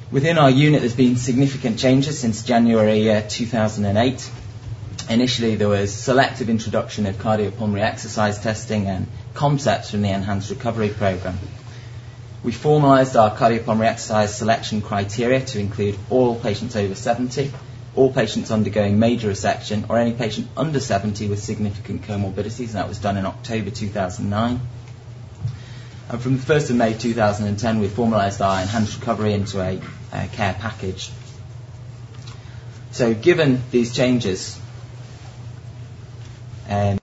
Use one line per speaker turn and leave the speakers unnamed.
Within our unit, there's been significant changes since January 2008. Initially, there was selective introduction of cardiopulmonary exercise testing and concepts from the Enhanced Recovery Programme. We formalised our cardiopulmonary exercise selection criteria to include all patients over 70, all patients undergoing major resection, or any patient under 70 with significant comorbidities, and that was done in October 2009. And from the 1st of May 2010, we formalised our enhanced recovery into a care package. So given these changes,